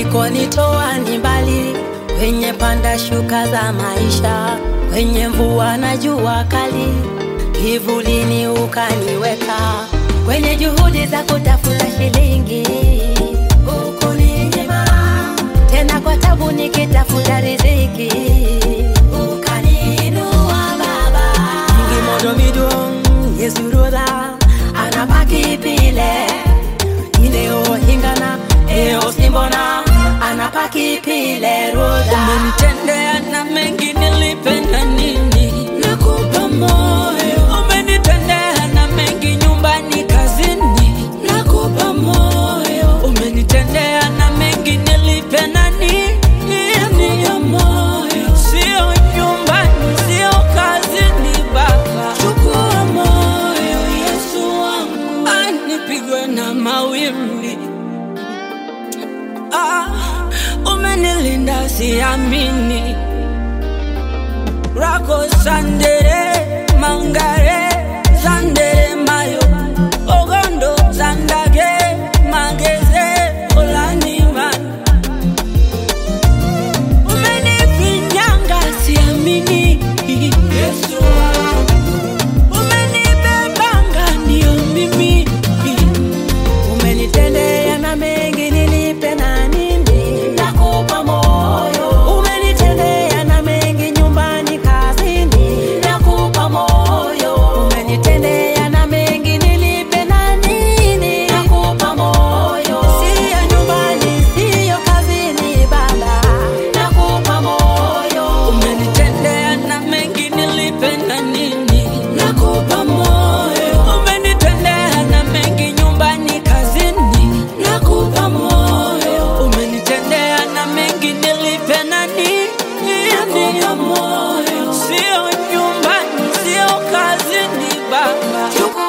ulikonitoa ni mbali, kwenye panda shuka za maisha, kwenye mvua na jua kali, kivulini ukaniweka, kwenye juhudi za kutafuta shilingi ukuninyima, tena kwa tabu nikitafuta riziki ukaniinua Baba. Ngimodo midong Yesu roda anapaki pile ineo hingana eo simbona anapaki pile roda. Umenitendea na mengi nilipenda nini, nakupa moyo. Umenitendea na mengi nyumbani kazini, nakupa moyo. Umenitendea na mengi nilipenda nini, nakupa moyo. Sio nyumbani, sio kazini Baba, chukua moyo Yesu wangu. Anipigwe na mawimbi, umenilinda siamini. Rako sandere mangare sandere mayo ogondo sandage mageze olani man. Umenifinyanga siamini Yesu, umenibebanga ndio mimi. Umenitendea na mengi nilipenda nini, nakupa moyo. Umenitendea na mengi nyumbani kazini, nakupa moyo. Umenitendea na mengi nilipenda nini, nakupa moyo. Sio nyumbani, sio kazini Baba, nakupa moyo. Umenitendea na mengi nilipenda nini, nakupa moyo. Umenitendea na mengi nyumbani kazini, nakupa moyo. Umenitendea na mengi nilipenda nini, nakupa moyo. Sio nyumbani, sio kazini Baba,